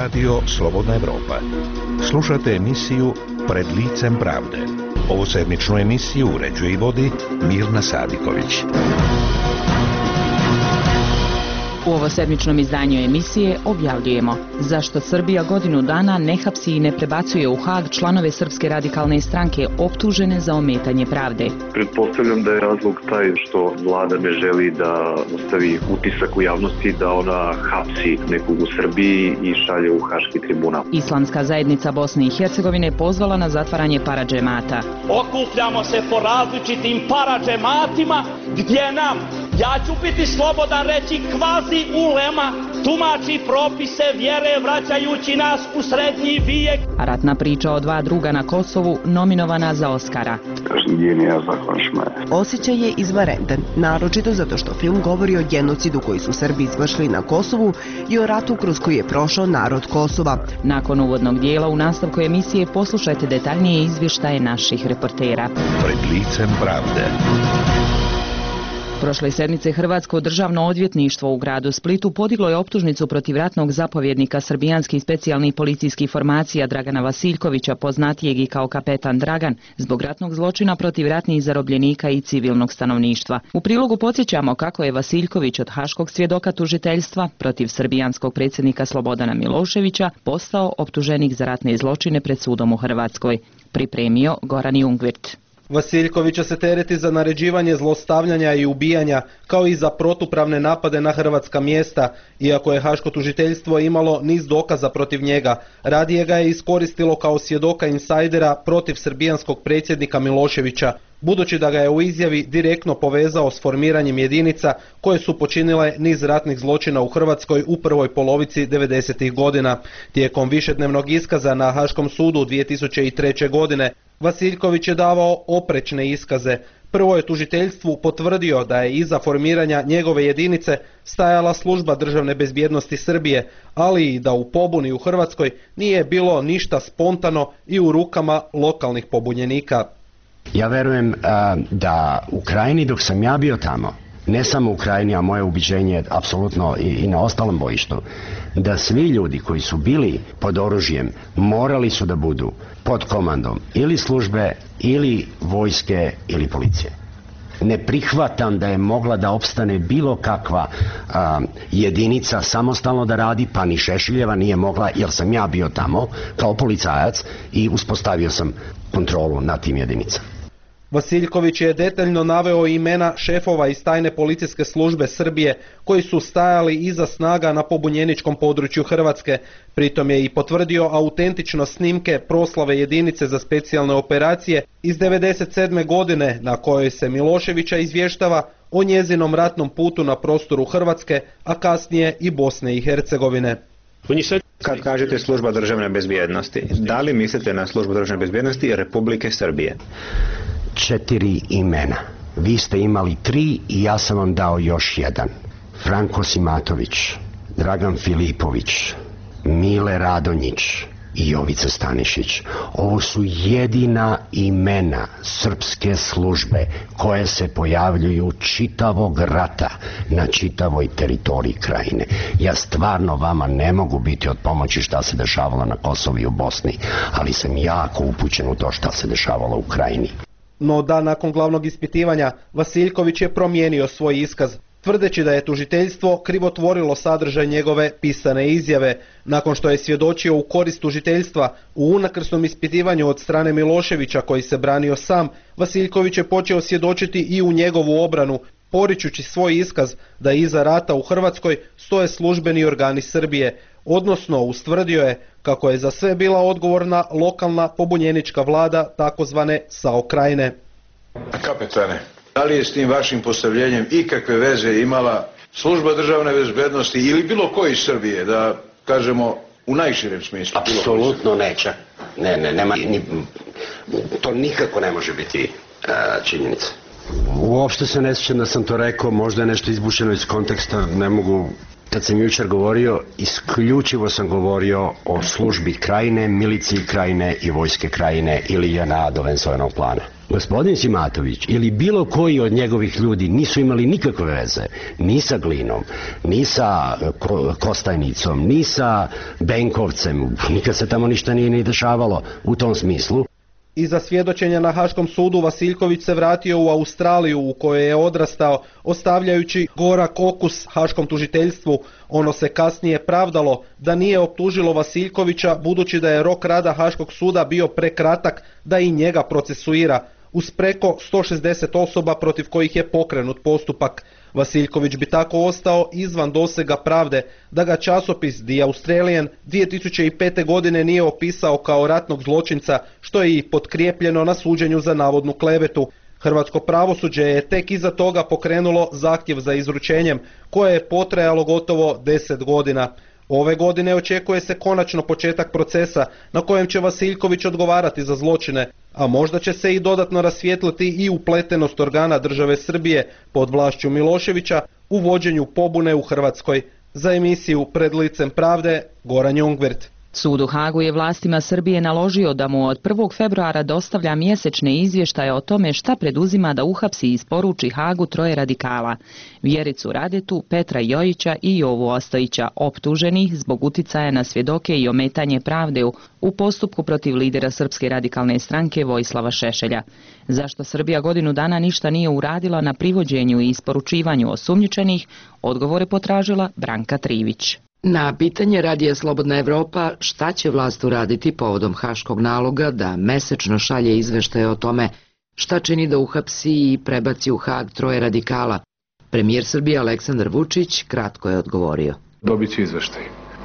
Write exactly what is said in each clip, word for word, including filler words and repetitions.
Radio Slobodna Evropa. Slušate emisiju Pred licem pravde. Ovu sedmičnu emisiju uređuje i vodi Mirna Sadiković. U ovo sedmičnom izdanju emisije objavljujemo zašto Srbija godinu dana ne hapsi i ne prebacuje u Hag članove Srpske radikalne stranke optužene za ometanje pravde. Pretpostavljam da je razlog taj što vlada ne želi da ostavi utisak u javnosti da ona hapsi nekog u Srbiji i šalje u Haški tribunal. Islamska zajednica Bosne i Hercegovine pozvala na zatvaranje paradžemata. Okupljamo se po različitim paradžematima gdje nam, ja ću biti slobodan reći, kvazi ulema tumači propise vjere vraćajući nas u srednji vijek. A ratna priča o dva druga na Kosovu nominovana za Oskara. Osjećaj je izvanredan, naročito zato što film govori o genocidu koji su Srbi izvršili na Kosovu i o ratu kroz koji je prošao narod Kosova. Nakon uvodnog dijela u nastavku emisije poslušajte detaljnije izvještaje naših reportera. Pred licem pravde. Prošle sedmice Hrvatsko državno odvjetništvo u gradu Splitu podiglo je optužnicu protiv ratnog zapovjednika srbijanskih specijalnih policijskih formacija Dragana Vasiljkovića, poznatijeg i kao kapetan Dragan, zbog ratnog zločina protiv ratnih zarobljenika i civilnog stanovništva. U prilogu podsjećamo kako je Vasiljković od haškog svjedoka tužiteljstva protiv srbijanskog predsjednika Slobodana Miloševića postao optuženik za ratne zločine pred sudom u Hrvatskoj. Pripremio Goran Jungvirt. Vasiljkovića se tereti za naređivanje zlostavljanja i ubijanja, kao i za protupravne napade na hrvatska mjesta, iako je haško tužiteljstvo imalo niz dokaza protiv njega. Radije ga je iskoristilo kao svjedoka insajdera protiv srbijanskog predsjednika Miloševića, budući da ga je u izjavi direktno povezao s formiranjem jedinica koje su počinile niz ratnih zločina u Hrvatskoj u prvoj polovici devedesetih godina. Tijekom višednevnog iskaza na Haškom sudu dvije tisuće treće. godine Vasiljković je davao oprečne iskaze. Prvo je tužiteljstvu potvrdio da je iza formiranja njegove jedinice stajala služba državne bezbjednosti Srbije, ali i da u pobuni u Hrvatskoj nije bilo ništa spontano i u rukama lokalnih pobunjenika. Ja verujem a, da u Krajini, dok sam ja bio tamo, ne samo u Krajini, a moje ubiđenje je apsolutno i, i na ostalom bojištu, da svi ljudi koji su bili pod oružjem morali su da budu pod komandom ili službe, ili vojske, ili policije. Ne prihvatam da je mogla da opstane bilo kakva a, jedinica samostalno da radi, pa ni Šešiljeva nije mogla, jer sam ja bio tamo kao policajac i uspostavio sam kontrolu nad tim jedinicama. Vasiljković je detaljno naveo imena šefova iz tajne policijske službe Srbije koji su stajali iza snaga na pobunjeničkom području Hrvatske. Pritom je i potvrdio autentičnost snimke proslave jedinice za specijalne operacije iz devedeset sedme. godine na kojoj se Miloševića izvještava o njezinom ratnom putu na prostoru Hrvatske, a kasnije i Bosne i Hercegovine. Kad kažete služba državne bezbjednosti, da li mislite na službu državne bezbjednosti Republike Srbije? Četiri imena. Vi ste imali tri i ja sam vam dao još jedan. Franko Simatović, Dragan Filipović, Mile Radonjić i Jovica Stanišić. Ovo su jedina imena srpske službe koje se pojavljuju čitavog rata na čitavoj teritoriji Krajine. Ja stvarno vama ne mogu biti od pomoći šta se dešavalo na Kosovu i u Bosni, ali sam jako upućen u to šta se dešavalo u Krajini. No da nakon glavnog ispitivanja Vasiljković je promijenio svoj iskaz, tvrdeći da je tužiteljstvo krivotvorilo sadržaj njegove pisane izjave. Nakon što je svjedočio u korist tužiteljstva u unakrsnom ispitivanju od strane Miloševića koji se branio sam, Vasiljković je počeo svjedočiti i u njegovu obranu, poričući svoj iskaz da iza rata u Hrvatskoj stoje službeni organi Srbije, odnosno ustvrdio je kako je za sve bila odgovorna lokalna pobunjenička vlada takozvane SAO Krajine. Kapetane, da li je s tim vašim postavljenjem ikakve veze imala služba državne bezbjednosti ili bilo koji iz Srbije, da kažemo u najširem smislu? Apsolutno neće. Ne, ne, nema, ni, to nikako ne može biti uh, činjenica. Uopšte se ne sjećam da sam to rekao, možda je nešto izbušeno iz konteksta, ne mogu Kad sam jučer govorio, isključivo sam govorio o službi krajine, miliciji krajine i vojske krajine ili J N A do Venceslanog plana. Gospodin Simatović ili bilo koji od njegovih ljudi nisu imali nikakve veze ni sa Glinom, ni sa Kostajnicom, ni sa Benkovcem. Nikad se tamo ništa nije ni dešavalo u tom smislu. Iza svjedočenja na Haškom sudu Vasilković se vratio u Australiju u kojoj je odrastao, ostavljajući gorak okus haškom tužiteljstvu. Ono se kasnije pravdalo da nije optužilo Vasilkovića budući da je rok rada Haškog suda bio prekratak da i njega procesuira, uz preko sto šezdeset osoba protiv kojih je pokrenut postupak. Vasilković bi tako ostao izvan dosega pravde da ga časopis The Australian dvije tisuće pete. godine nije opisao kao ratnog zločinca, što je i potkrijepljeno na suđenju za navodnu klevetu. Hrvatsko pravosuđe je tek iza toga pokrenulo zahtjev za izručenjem, koje je potrajalo gotovo deset godina. Ove godine očekuje se konačno početak procesa na kojem će Vasilković odgovarati za zločine, a možda će se i dodatno rasvijetliti i upletenost organa države Srbije pod vlašću Miloševića u vođenju pobune u Hrvatskoj. Za emisiju Pred licem pravde, Goran Jungwirth. Sud u Hagu je vlastima Srbije naložio da mu od prvog februara dostavlja mjesečne izvještaje o tome šta preduzima da uhapsi i isporuči Hagu troje radikala: Vjericu Radetu, Petra Jojića i Jovu Ostojića, optuženih zbog uticaja na svjedoke i ometanje pravde u postupku protiv lidera Srpske radikalne stranke Vojislava Šešelja. Zašto Srbija godinu dana ništa nije uradila na privođenju i isporučivanju osumnjičenih, odgovore potražila Branka Trivić. Na pitanje Radija Slobodna Evropa šta će vlast uraditi povodom haškog naloga da mesečno šalje izveštaje o tome šta čini da uhapsi i prebaci u Hag troje radikala, premijer Srbije Aleksandar Vučić kratko je odgovorio. Dobit će izveštaj.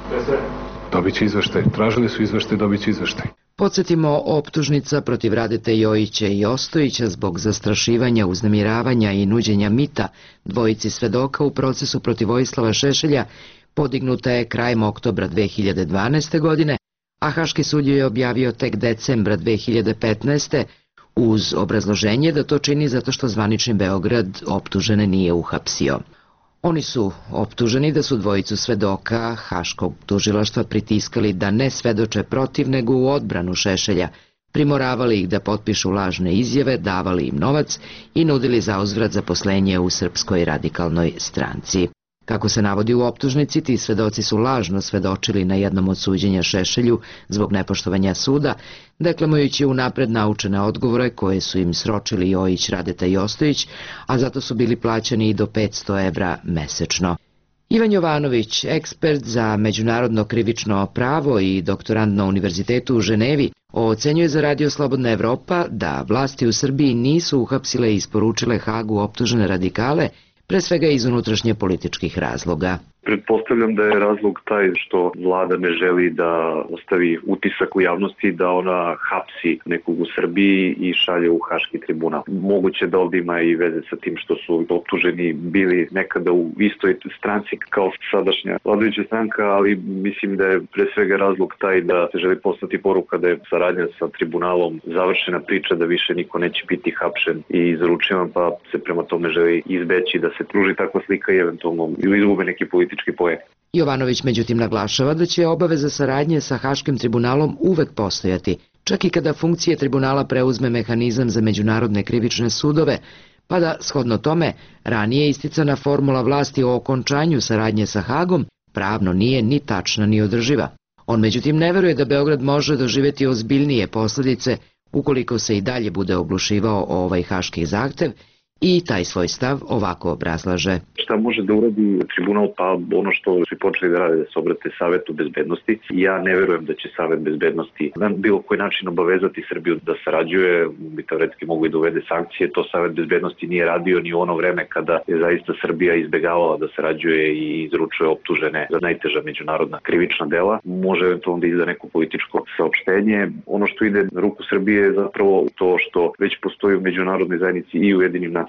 Dobit će izveštaj. Tražili su izveštaj, dobit će izveštaj. Podsjetimo, optužnica protiv Radete Jojića i Ostojića zbog zastrašivanja, uznemiravanja i nuđenja mita dvojici svedoka u procesu protiv Vojislava Šešelja podignuta je krajem oktobra dve hiljade dvanaeste. godine, a Haški sud je objavio tek decembra dve hiljade petnaeste. uz obrazloženje da to čini zato što zvanični Beograd optužene nije uhapsio. Oni su optuženi da su dvojicu svedoka Haškog tužilaštva pritiskali da ne svedoče protiv nego u odbranu Šešelja, primoravali ih da potpišu lažne izjave, davali im novac i nudili zauzvrat zaposlenje u Srpskoj radikalnoj stranci. Kako se navodi u optužnici, ti svedoci su lažno svedočili na jednom od suđenja Šešelju zbog nepoštovanja suda, deklamujući unapred naučene odgovore koje su im sročili Jojić, Radeta i Ostojić, a zato su bili plaćani i do petsto evra mesečno. Ivan Jovanović, ekspert za međunarodno krivično pravo i doktorant na Univerzitetu u Ženevi, ocenjuje za Radio Slobodna Evropa da vlasti u Srbiji nisu uhapsile i isporučile Hagu optužene radikale, pre svega iz unutrašnje političkih razloga. Pretpostavljam da je razlog taj što vlada ne želi da ostavi utisak u javnosti da ona hapsi nekog u Srbiji i šalje u Haški tribunal. Moguće da ovdje ima i veze sa tim što su optuženi bili nekada u istoj stranci kao sadašnja vladajuća stranka, ali mislim da je pre svega razlog taj da se želi poslati poruka da je saradnja sa tribunalom završena priča, da više niko neće biti hapšen i izručen, pa se prema tome želi izbeći da se pruži takva slika i eventualno izgube neki politički Jovanović međutim naglašava da će obaveza saradnje sa Haškim tribunalom uvek postojati, čak i kada funkcije tribunala preuzme mehanizam za međunarodne krivične sudove, pa da, shodno tome, ranije isticana formula vlasti o okončanju saradnje sa Hagom pravno nije ni tačna ni održiva. On međutim ne veruje da Beograd može doživjeti ozbiljnije posljedice ukoliko se i dalje bude oglušivao o ovaj haški zahtev, i taj svoj stav ovako obrazlaže. Šta može da uradi tribunal? Pa ono što su počeli da rade, da se obrate Savetu bezbednosti. Ja ne verujem da će Savet bezbednosti na bilo koji način obavezati Srbiju da sarađuje, bi teoretski mogu i da uvede sankcije. To Savet bezbednosti nije radio ni u ono vreme kada je zaista Srbija izbegavala da sarađuje i izručuje optužene za najteža međunarodna krivična dela. Može eventualno da izda neko političko saopštenje. Ono što ide na ruku Srbije je zapravo to što već postoji u međunarodnoj zajednici i u Ujedinjenim nacijama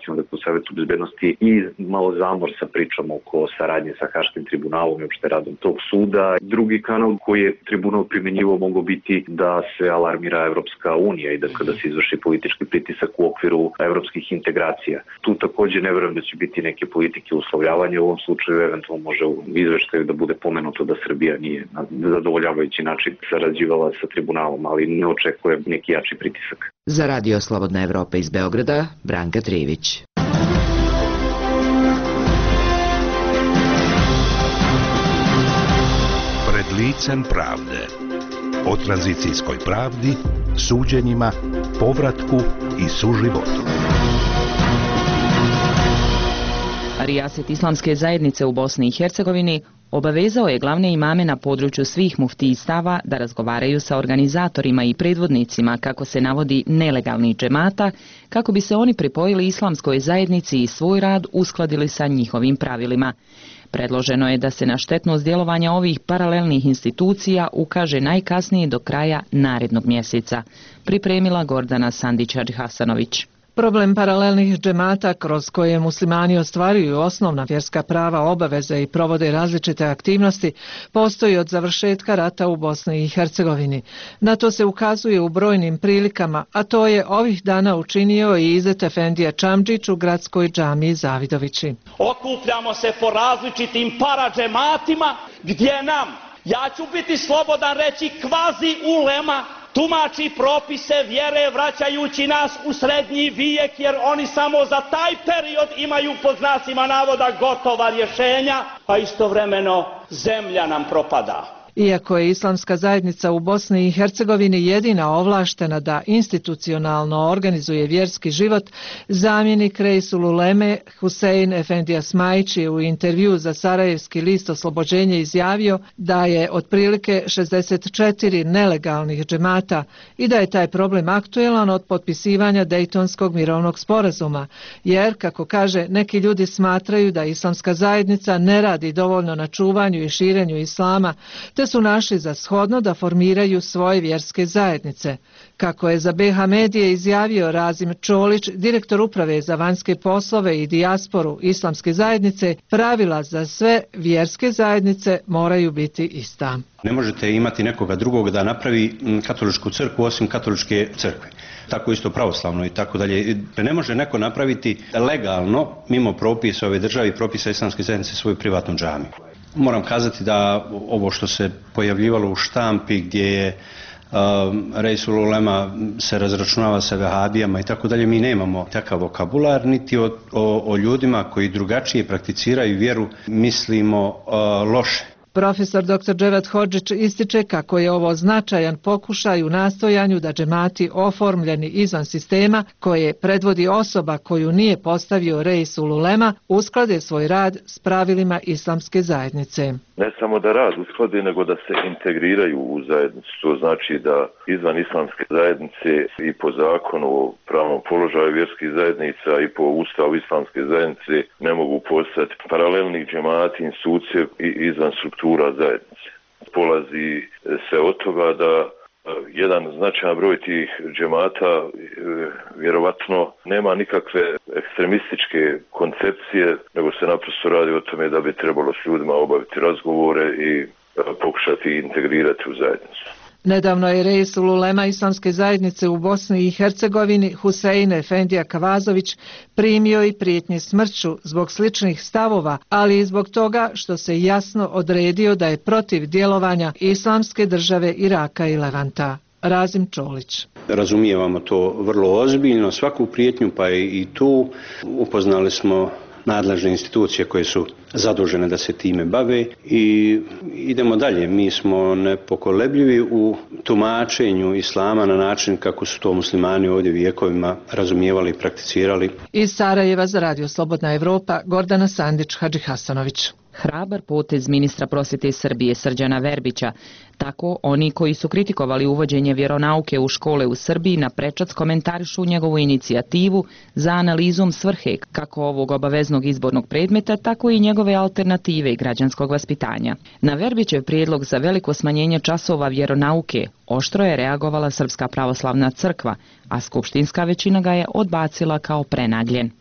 informacijama, dakle u Savetu bezbednosti, i malo zamor sa pričom oko saradnje sa Haškim tribunalom i opšte radom tog suda. Drugi kanal koji je tribunal primenjivo mogao biti da se alarmira Evropska unija i da kada se izvrši politički pritisak u okviru evropskih integracija. Tu takođe ne verujem da će biti neke politike uslovljavanja. U ovom slučaju eventualno može u izveštaju da bude pomenuto da Srbija nije na zadovoljavajući način sarađivala sa tribunalom, ali ne očekujem neki jači pritisak. Za Radio Slobodna Evropa iz Beograda, Branka Trivić. Pred licem pravde. O tranzicijskoj pravdi, suđenjima, povratku i suživotu. Rijaset islamske zajednice u Bosni i Hercegovini obavezao je glavne imame na području svih muftijstava da razgovaraju sa organizatorima i predvodnicima, kako se navodi, nelegalnih džemata, kako bi se oni pripojili islamskoj zajednici i svoj rad uskladili sa njihovim pravilima. Predloženo je da se na štetnost djelovanja ovih paralelnih institucija ukaže najkasnije do kraja narednog mjeseca. Pripremila Gordana Sandić-Hadžihasanović. Problem paralelnih džemata kroz koje muslimani ostvaruju osnovna vjerska prava, obaveze i provode različite aktivnosti postoji od završetka rata u Bosni i Hercegovini. Na to se ukazuje u brojnim prilikama, a to je ovih dana učinio i Izet Efendija Čamdžić u gradskoj džamiji Zavidovići. Okupljamo se po različitim paradžematima gdje nam, ja ću biti slobodan reći, kvazi ulema tumači propise vjere vraćajući nas u srednji vijek, jer oni samo za taj period imaju pod znacima navoda gotova rješenja, a istovremeno zemlja nam propada. Iako je islamska zajednica u Bosni i Hercegovini jedina ovlaštena da institucionalno organizuje vjerski život, zamjenik Reisul Uleme Husein Efendija Smajić je u intervju za Sarajevski list Oslobođenje izjavio da je otprilike šezdeset četiri nelegalnih džemata i da je taj problem aktuelan od potpisivanja Dejtonskog mirovnog sporazuma, jer, kako kaže, neki ljudi smatraju da islamska zajednica ne radi dovoljno na čuvanju i širenju islama, te su našli za shodno da formiraju svoje vjerske zajednice. Kako je za B H medije izjavio Razim Čolić, direktor uprave za vanjske poslove i dijasporu islamske zajednice, pravila za sve vjerske zajednice moraju biti ista. Ne možete imati nekoga drugog da napravi katoličku crkvu osim katoličke crkve. Tako isto pravoslavno i tako dalje. Ne može neko napraviti legalno, mimo propisa ove države i propisa islamske zajednice, svoju privatnu džamiju. Moram kazati da ovo što se pojavljivalo u štampi gdje je um, Reisul Ulema se razračunava sa vehabijama i tako dalje, mi nemamo takav vokabular, niti o, o, o ljudima koji drugačije prakticiraju vjeru mislimo uh, loše. Profesor doktor Dževat Hodžić ističe kako je ovo značajan pokušaj u nastojanju da džemati oformljeni izvan sistema koje predvodi osoba koju nije postavio Reisul Ulema usklade svoj rad s pravilima islamske zajednice. Ne samo da rad usklade, nego da se integriraju u zajednicu. To znači da izvan islamske zajednice i po zakonu o pravnom položaju vjerskih zajednica i po ustavu islamske zajednice ne mogu postati paralelni džemati, institucije i izvan struktura zajednice. Polazi se od toga da jedan značajan broj tih džemata vjerovatno nema nikakve ekstremističke koncepcije, nego se naprosto radi o tome da bi trebalo s ljudima obaviti razgovore i pokušati integrirati u zajednicu. Nedavno je Reisul Ulema islamske zajednice u Bosni i Hercegovini Husein Efendija Kavazović primio i prijetnje smrću zbog sličnih stavova, ali i zbog toga što se jasno odredio da je protiv djelovanja islamske države Iraka i Levanta. Razim Čolić. Razumijevamo to vrlo ozbiljno, svaku prijetnju, pa i tu upoznali smo nadležne institucije koje su zadužene da se time bave i idemo dalje. Mi smo nepokolebljivi u tumačenju islama na način kako su to muslimani ovdje vijekovima razumijevali i prakticirali. Iz Sarajeva za Radio Slobodna Evropa, Gordana Sandić-Hadžihasanović. Hrabar potez ministra prosvjete Srbije Srđana Verbića. Tako oni koji su kritikovali uvođenje vjeronauke u škole u Srbiji naprečac komentarišu njegovu inicijativu za analizom svrhe kako ovog obaveznog izbornog predmeta, tako i njegove alternative i građanskog vaspitanja. Na Verbićev prijedlog za veliko smanjenje časova vjeronauke oštro je reagovala Srpska pravoslavna crkva, a skupštinska većina ga je odbacila kao prenagljen.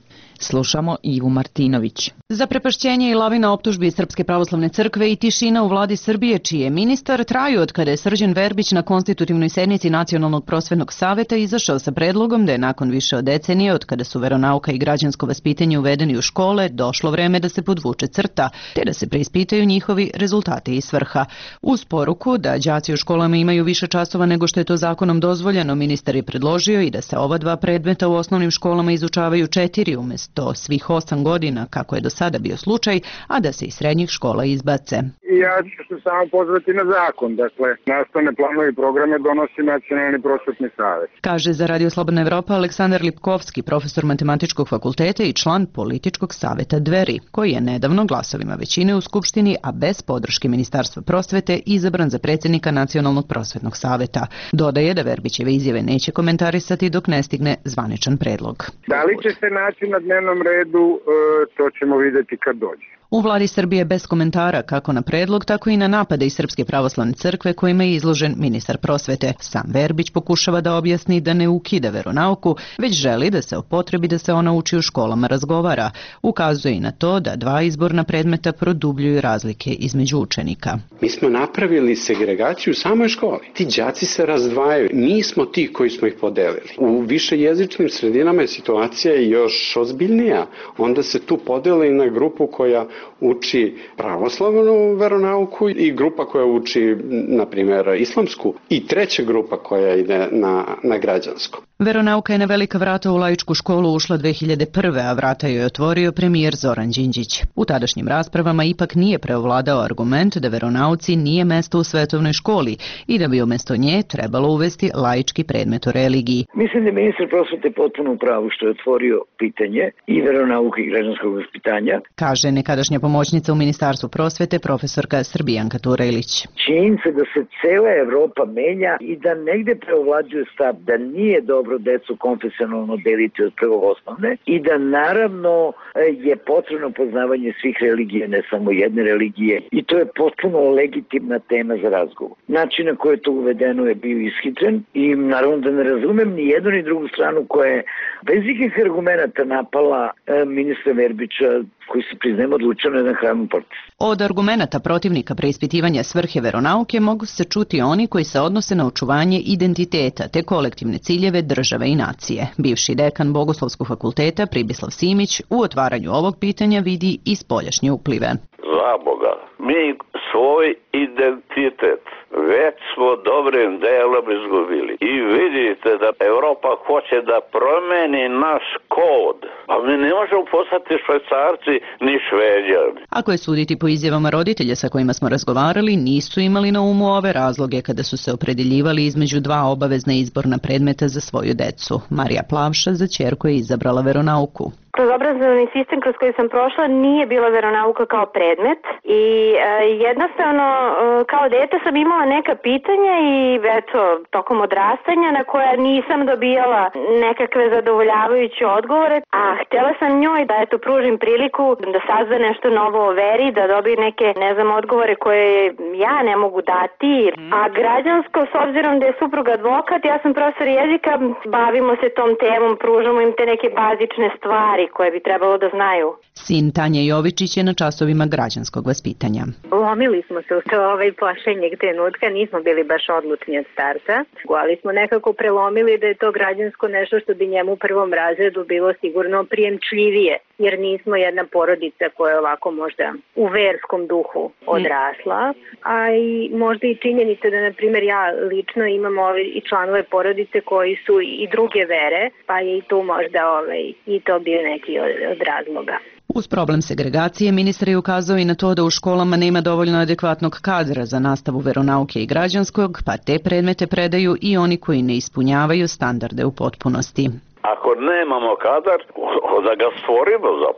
Slušamo Ivu Martinović. Zaprepašćenje i lavina optužbi Srpske pravoslavne crkve i tišina u vladi Srbije, čiji je ministar, traju od kada je Srđan Verbić na konstitutivnoj sednici Nacionalnog prosvetnog saveta izašao sa predlogom da je nakon više od decenije, od kada su veronauka i građansko vaspitanje uvedeni u škole, došlo vreme da se podvuče crta, te da se preispitaju njihovi rezultati i svrha. Uz poruku da đaci u školama imaju više časova nego što je to zakonom dozvoljeno, ministar je predložio i da se ova dva predmeta u osnovnim školama izučavaju četiri umjesto svih osam godina, kako je do sada bio slučaj, a da se iz srednjih škola izbace. Ja ću se samo pozvati na zakon. Dakle, nastavne planove i programe donosi Nacionalni prosvetni savet. Kaže za Radio Slobodna Evropa Aleksandar Lipkovski, profesor Matematičkog fakulteta i član Političkog saveta Dveri, koji je nedavno glasovima većine u Skupštini, a bez podrške Ministarstva prosvete, izabran za predsjednika Nacionalnog prosvetnog saveta. Dodaje da Verbićeve izjave neće komentarisati dok ne stigne zvaničan predlog. Da li će se naći na dnevnom redu, to ćemo vidjeti kad dođe. U vladi Srbije bez komentara kako na predlog, tako i na napade iz Srpske pravoslavne crkve kojima je izložen ministar prosvete. Sam Verbić pokušava da objasni da ne ukida veronauku, već želi da se o potrebi da se ona uči u školama razgovara. Ukazuje i na to da dva izborna predmeta produbljuju razlike između učenika. Mi smo napravili segregaciju u samoj školi. Ti đaci se razdvajaju. Mi smo ti koji smo ih podelili. U višejezičnim sredinama je situacija još ozbiljnija. Onda se tu podeli na grupu koja uči pravoslavnu veronauku i grupa koja uči, na primjer, islamsku i treća grupa koja ide na, na građansku. Veronauka je na velika vrata u laičku školu ušla dve hiljade prve. a vrata joj je otvorio premijer Zoran Đinđić. U tadašnjim raspravama ipak nije preovladao argument da veronauci nije mesto u svetovnoj školi i da bi umjesto nje trebalo uvesti laički predmet o religiji. Mislim da je ministar prosvete potpuno u pravu što je otvorio pitanje i veronauke i građanskog vaspitanja. Kaže nekadašnja pomoćnica u Ministarstvu prosvete profesorka Srbijanka Turelić. Činjenica da se cela Evropa menja i da negde preovlađuje stav da nije dobro decu konfesionalno deliti od prvog osnovne i da naravno je potrebno poznavanje svih religije, ne samo jedne religije, i to je potpuno legitimna tema za razgovor. Način na koji je to uvedeno je bio ishitren i naravno da ne razumem ni jednu ni drugu stranu koja je bez ikakvih argumenata napala ministra Verbića, koji se priznajem odlučio na jedan hraman proces. Od argumenata protivnika preispitivanja svrhe veronauke mogu se čuti oni koji se odnose na očuvanje identiteta te kolektivne ciljeve države i nacije. Bivši dekan Bogoslovskog fakulteta Pribislav Simić u otvaranju ovog pitanja vidi i spoljašnje uplive. Za Boga, mi svoj identitet već smo dobrim delom izgubili. I vidite da Evropa hoće da promeni naš kod. Pa mi ne možemo postati Švajcarci ni Šveđani. Ako je suditi po izjavama roditelja sa kojima smo razgovarali, nisu imali na umu ove razloge kada su se opredeljivali između dva obavezna izborna predmeta za svoju decu. Marija Plavša za ćerku je izabrala veronauku. Kroz obrazovni sistem kroz koji sam prošla nije bila veronauka kao predmet i e, jednostavno e, kao dete sam imala neka pitanja i eto, tokom odrastanja na koja nisam dobijala nekakve zadovoljavajuće odgovore, a htjela sam njoj da eto pružim priliku da sazna nešto novo o veri, da dobije neke, ne znam, odgovore koje ja ne mogu dati. A građansko, s obzirom da je suprug advokat, ja sam profesor jezika, bavimo se tom temom, pružamo im te neke bazične stvari koje bi trebalo da znaju. Sin Tanja Jovičić je na časovima građanskog vaspitanja. Lomili smo se u to ovaj pošlenjeg trenutka, nismo bili baš odlučni od starta, ali smo nekako prelomili da je to građansko nešto što bi njemu u prvom razredu bilo sigurno prijemčljivije, jer nismo jedna porodica koja je ovako možda u verskom duhu odrasla, a i možda i činjenica da, na primjer, ja lično imam ove i članove porodice koji su i druge vere, pa je i tu možda ovaj, i to bio neki od, od razloga. Uz problem segregacije, ministar je ukazao i na to da u školama nema dovoljno adekvatnog kadra za nastavu veronauke i građanskog, pa te predmete predaju i oni koji ne ispunjavaju standarde u potpunosti. Ako nemamo kadar, da ga stvorimo zapravo.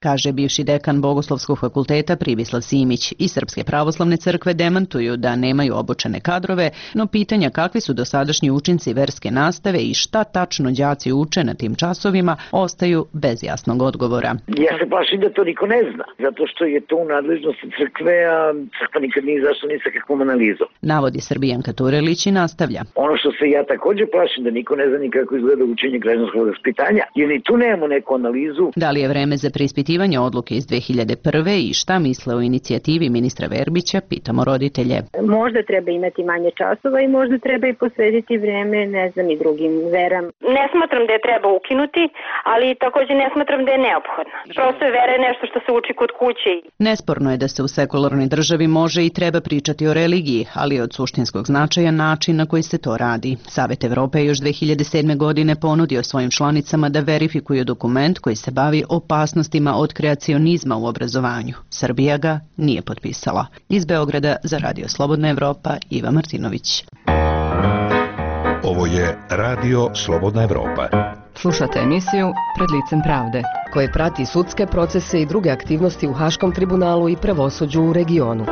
kaže bivši dekan Bogoslovskog fakulteta Pribislav Simić. I Srpske pravoslavne crkve demantuju da nemaju obučene kadrove, no pitanja kakvi su dosadašnji učinci verske nastave i šta tačno đaci uče na tim časovima ostaju bez jasnog odgovora. Ja se plašim da to niko ne zna, zato što je to u nadležnosti crkve, a crkva nikad nije zašla ni sa kakvom analizom. Navodi Srbijanka Turelić i nastavlja. Ono što se ja također plašim da niko ne zna ni kako izgleda učenje građanskog vaspitanja, jer ni tu nemamo neku analizu. Da li je vreme za preispitivanje odluke iz dve hiljade prve i šta misle o inicijativi ministra Verbića, pitamo roditelje. Možda treba imati manje časova i možda treba i posvetiti vreme, ne znam, i drugim veram. Ne smatram da je treba ukinuti, ali također ne smatram da je neophodno. Prosto je vera nešto što se uči kod kuće. Nesporno je da se u sekularnoj državi može i treba pričati o religiji, ali je od suštinskog značaja način na koji se to radi. Savet Evrope je još dve hiljade sedme. godine ponudio svojim članicama da verifikuju dokument koji se bavi opasnostima od kreacionizma u obrazovanju. Srbija ga nije potpisala. Iz Beograda za Radio Slobodna Evropa, Iva Martinović. Ovo je Radio Slobodna Evropa. Slušate emisiju Pred licem pravde, koje prati sudske procese i druge aktivnosti u Haškom tribunalu i pravosuđu u regionu.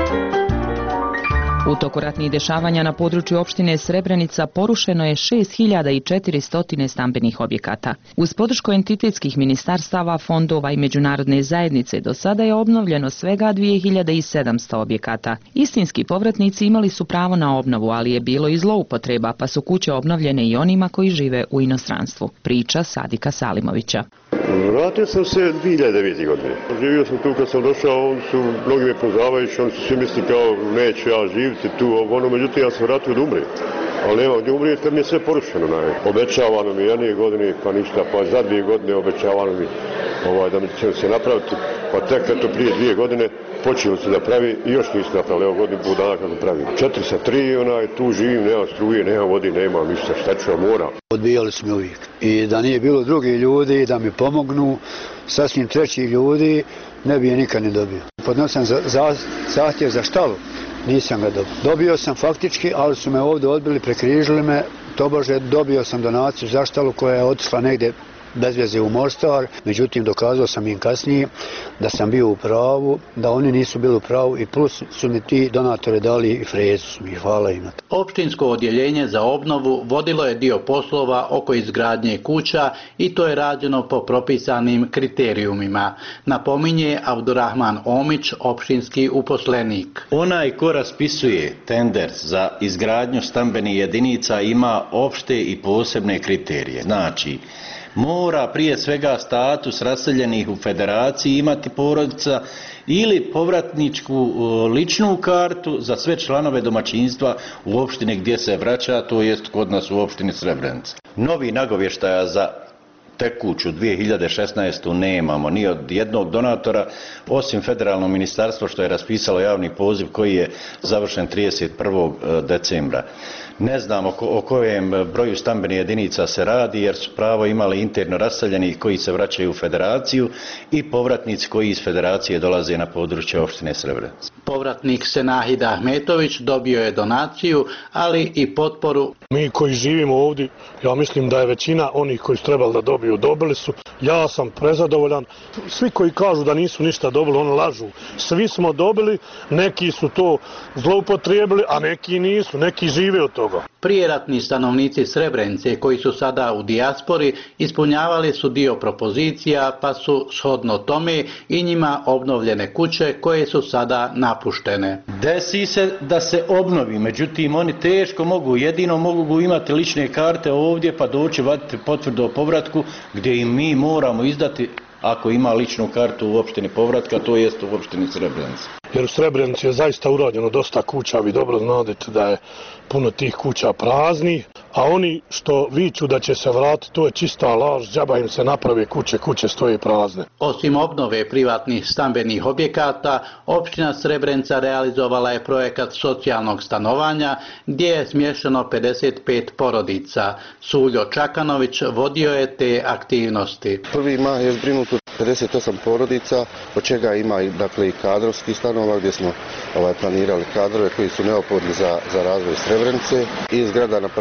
U toku ratnih dešavanja na području opštine Srebrenica porušeno je šest hiljada četiristo stambenih objekata. Uz podršku entitetskih ministarstava, fondova i međunarodne zajednice do sada je obnovljeno svega dve hiljade sedamsto objekata. Istinski povratnici imali su pravo na obnovu, ali je bilo i zloupotreba, pa su kuće obnovljene i onima koji žive u inostranstvu. Priča Sadika Salimovića. Vratio sam se dve hiljade devete. godine. Živio sam tu kad sam došao, oni su, mnogi me poznavajući, oni su svi misli kao neću ja živiti tu, ono, međutim ja sam vratio da umrijem. Ali nemam gdje umrijeti kad mi je sve porušeno. Ne. Obećavano mi jedne godine, pa ništa, pa za dvije godine obećavano mi ovaj, da mi će se napraviti, pa tek eto prije dvije godine počeli su da pravi i još nisu napravili, evo godinu pol dana kako pravim. Četiri sa tri, onaj, tu živim, nema struje, nema vodi, nema ništa, šta ću, mora. Odbijali su mi uvijek. I da nije bilo drugih ljudi da mi pomognu, sasvim trećih ljudi, ne bi je nikad ne dobio. Podnosio sam za, za, zahtjev za štalu, nisam ga dobio. Dobio sam faktički, ali su me ovdje odbili, prekrižili me, tobože dobio sam donaciju za štalu koja je otišla negdje bez veze u Mostar, međutim dokazao sam im kasnije da sam bio u pravu, da oni nisu bili u pravu i plus su mi ti donatori dali i frezu su mi, hvala im. Opštinsko odjeljenje za obnovu vodilo je dio poslova oko izgradnje kuća i to je rađeno po propisanim kriterijumima, napominje Abdurrahman Omić, opštinski uposlenik. Onaj ko raspisuje tender za izgradnju stambenih jedinica ima opšte i posebne kriterije. Znači, mora prije svega status raseljenih u federaciji imati porodica ili povratničku ličnu kartu za sve članove domaćinstva u opštini gdje se vraća, to jest kod nas u opštini Srebrenica. Novi nagovještaja za tekuću dvije hiljade šesnaestu nemamo ni od jednog donatora, osim federalnog ministarstva što je raspisalo javni poziv koji je završen trideset prvog decembra. Ne znam o, ko, o kojem broju stambenih jedinica se radi jer su pravo imali interno raseljeni koji se vraćaju u federaciju i povratnici koji iz federacije dolaze na područje opštine Srebrenica. Povratnik Senahida Ahmetović dobio je donaciju, ali i potporu. Mi koji živimo ovdje, ja mislim da je većina onih koji su trebali da dobiju, dobili su. Ja sam prezadovoljan. Svi koji kažu da nisu ništa dobili, oni lažu. Svi smo dobili, neki su to zloupotrijebili, a neki nisu, neki žive od toga. Prijeratni stanovnici Srebrenice koji su sada u dijaspori ispunjavali su dio propozicija pa su shodno tome i njima obnovljene kuće koje su sada napuštene. Desi se da se obnovi, međutim oni teško mogu, jedino mogu imati lične karte ovdje pa doći vaditi potvrdu o povratku gdje im mi moramo izdati ako ima ličnu kartu u opštini povratka, to jest u opštini Srebrenica. Jer u Srebrenici je zaista urađeno dosta kuća, vi dobro znate da je puno tih kuća praznih, a oni što viču da će se vratiti, to je čista laž, džaba im se naprave kuće, kuće stoje prazne. Osim obnove privatnih stambenih objekata, opština Srebrenica realizovala je projekat socijalnog stanovanja gdje je smješteno pedeset pet porodica. Suljo Čakanović vodio je te aktivnosti. Prvi mah je zbrinuto pedeset osam porodica, od čega ima i, dakle, i kadrovski stanova gdje smo ovaj, planirali kadrove koji su neophodni za, za razvoj Srebrenice i zgrada na Panađurištu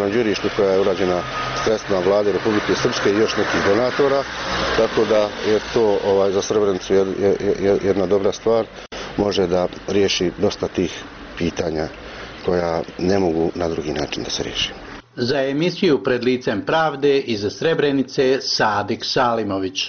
Hrvatskoj koja je urađena sredstvima vlade Republike Srpske i još nekih donatora, tako da je to ovaj, za Srebrenicu jedna dobra stvar, može da riješi dosta tih pitanja koja ne mogu na drugi način da se riješi. Za emisiju Pred licem pravde iz Srebrenice Sadik Salimović.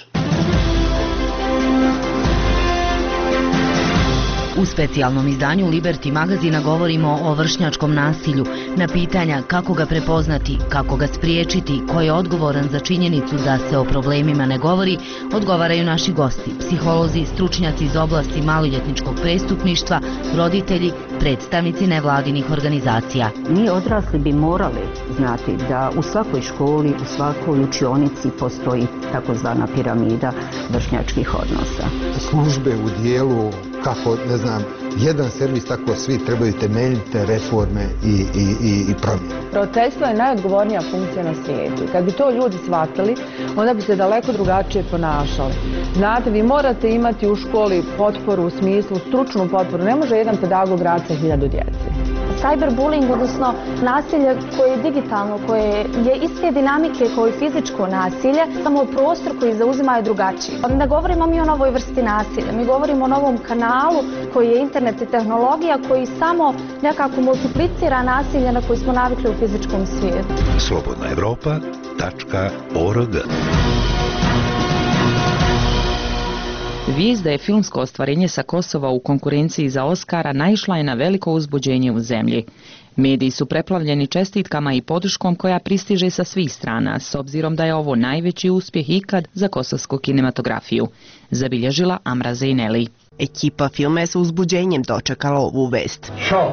U specijalnom izdanju Liberty magazina govorimo o vršnjačkom nasilju. Na pitanja kako ga prepoznati, kako ga spriječiti, ko je odgovoran za činjenicu da se o problemima ne govori, odgovaraju naši gosti, psiholozi, stručnjaci iz oblasti maloljetničkog prestupništva, roditelji, predstavnici nevladinih organizacija. Mi odrasli bi morali znati da u svakoj školi, u svakoj učionici postoji takozvana piramida vršnjačkih odnosa. Službe u dijelu, kako, ne znam, jedan servis, tako svi trebaju temeljite reforme i, i, i, i promjene. Roditeljstvo je najodgovornija funkcija na svijetu. Kad bi to ljudi shvatili, onda bi se daleko drugačije ponašali. Znate, vi morate imati u školi potporu u smislu, stručnu potporu. Ne može jedan pedagog raditi sa hiljadu djece. Cyberbullying, odnosno nasilje koje je digitalno, koje je iste dinamike kao i fizičko nasilje, samo prostor koji zauzima je drugačiji. Ne govorimo mi o novoj vrsti nasilja, mi govorimo o novom kanalu koji je internet i tehnologija koji samo nekako multiplicira nasilje na koje smo navikli u fizičkom svijetu. slobodna evropa tačka org. Vijest da je filmsko ostvarenje sa Kosova u konkurenciji za Oskara naišla je na veliko uzbuđenje u zemlji. Mediji su preplavljeni čestitkama i podrškom koja pristiže sa svih strana, s obzirom da je ovo najveći uspjeh ikad za kosovsku kinematografiju, zabilježila Amra Zejneli. Ekipa filma je sa uzbuđenjem dočekala ovu vest.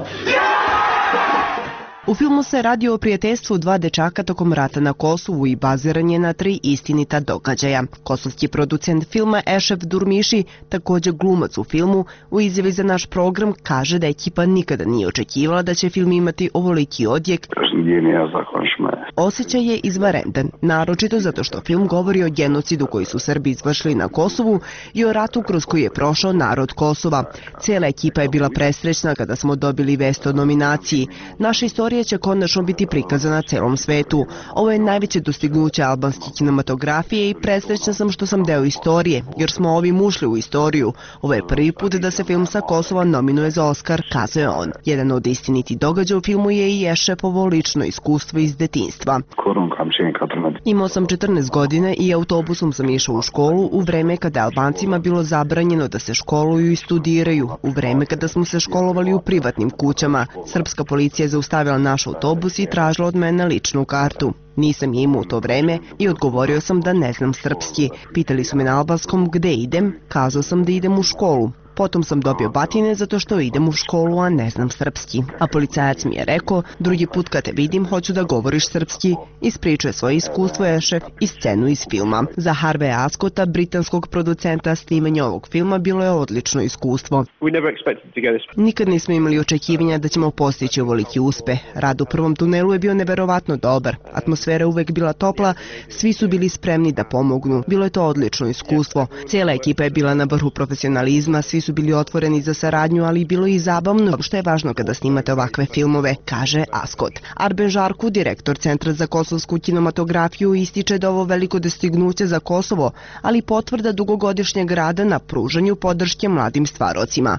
U filmu se radi o prijateljstvu dva dečaka tokom rata na Kosovu i baziran je na tri istinita događaja. Kosovski producent filma Ešef Durmiši, također glumac u filmu, u izjavi za naš program kaže da ekipa nikada nije očekivala da će film imati ovoliki odjek. Osjećaj je izvanredan, naročito zato što film govori o genocidu koji su Srbi izvršili na Kosovu i o ratu kroz koji je prošao narod Kosova. Cijela ekipa je bila presrećna kada smo dobili vest o nominaciji. Naša istorija će konačno biti prikazana celom svetu. Ovo je najveće dostignuće albanske kinematografije i presrećna sam što sam deo istorije, jer smo ovim ušli u istoriju. Ovo je prvi put da se film sa Kosova nominuje za Oskar, kazuje on. Jedan od istinitih događaja u filmu je i Ešefovo lično iskustvo iz detinjstva. Imao sam četrnaest godina i autobusom sam išao u školu u vreme kada je Albancima bilo zabranjeno da se školuju i studiraju, u vreme kada smo se školovali u privatnim kućama. Srpska policija je zaustavila naš autobus i tražila od mene ličnu kartu. Nisam je imao u to vreme i odgovorio sam da ne znam srpski. Pitali su me na albanskom gde idem, kazao sam da idem u školu. Potom sam dobio batine zato što idem u školu, a ne znam srpski. A policajac mi je rekao, drugi put kad te vidim hoću da govoriš srpski. Ispričuje svoje iskustvo Ešef i scenu iz filma. Za Harveya Ascota, britanskog producenta, snimanje ovog filma bilo je odlično iskustvo. Nikad nismo imali očekivanja da ćemo postići ovoliki uspeh. Rad u prvom tunelu je bio neverovatno dobar. Atmosfera uvek bila topla, svi su bili spremni da pomognu. Bilo je to odlično iskustvo. Cijela ekipa je bila na vrhu profesionalizma, svi su bili otvoreni za saradnju, ali bilo i zabavno, što je važno kada snimate ovakve filmove, kaže Ascot. Arben Žarku, direktor Centra za kosovsku kinematografiju, ističe da ovo veliko dostignuće za Kosovo, ali potvrda dugogodišnjeg rada na pružanju podrške mladim stvarocima.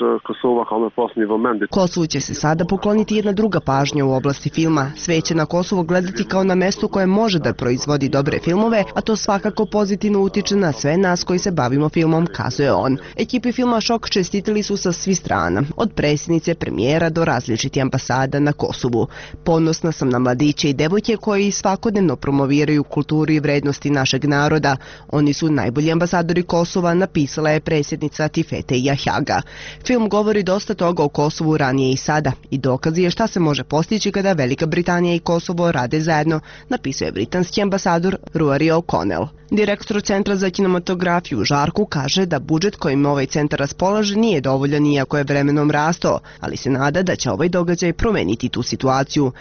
Kosovu će se sada pokloniti jedna druga pažnja u oblasti filma. Sve će na Kosovo gledati kao na mesto koje može da proizvodi dobre filmove, a to svakako pozitivno utiče na sve nas koji se bavimo filmom, kazuje on. Ekipi filma Šok čestitili su sa svih strana, od predsjednice, premijera do različitih ambasada na Kosovu. Ponosna sam na mladiće i devojke koji svakodnevno promoviraju kulturu i vrednosti našeg naroda. Oni su najbolji ambasadori Kosova, napisala je predsjednica Tifete Jahjaga. Film govori dosta toga o Kosovu ranije i sada i dokazi je šta se može postići kada Velika Britanija i Kosovo rade zajedno, napisao je britanski ambasador Rory O'Connell. Direktor Centra za kinematografiju Žarku kaže da budžet kojim ovaj centar raspolaže nije dovoljan iako je vremenom rastao, ali se nada da će ovaj događaj promeniti tu situaciju.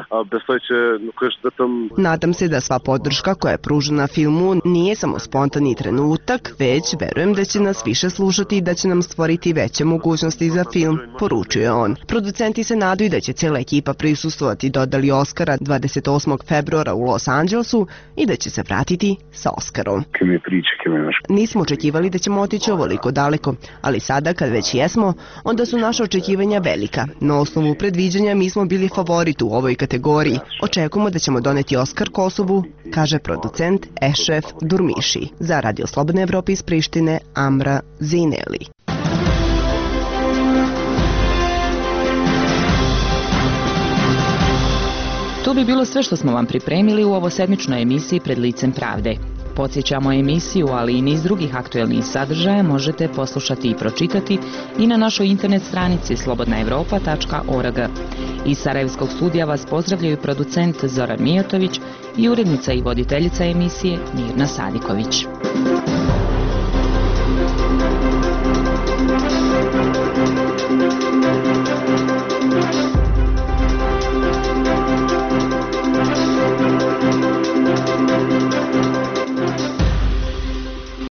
Nadam se da sva podrška koja je pružena filmu nije samo spontani trenutak, već verujem da će nas više slušati i da će nam stvoriti veće mogućnosti za film, poručio je on. Producenti se nadaju da će cijela ekipa prisustvovati dodali Oscara dvadeset osmog februara u Los Angelesu i da će se vratiti sa Oskarom. Nismo očekivali da ćemo otići ovoliko daleko, ali sada kad već jesmo, onda su naša očekivanja velika. Na osnovu predviđanja mi smo bili favorit u ovoj kategoriji. Očekujemo da ćemo doneti Oskar Kosovu, kaže producent Ešref Durmiši. Za Radio Slobodne Evrope iz Prištine, Amra Zineli. To bi bilo sve što smo vam pripremili u ovosedmičnoj emisiji Pred licem pravde. Podsjećamo emisiju, ali i niz drugih aktuelnih sadržaja možete poslušati i pročitati i na našoj internet stranici slobodna evropa tačka org. Iz Sarajevskog studija vas pozdravljaju producent Zoran Mijatović i urednica i voditeljica emisije Mirna Sadiković.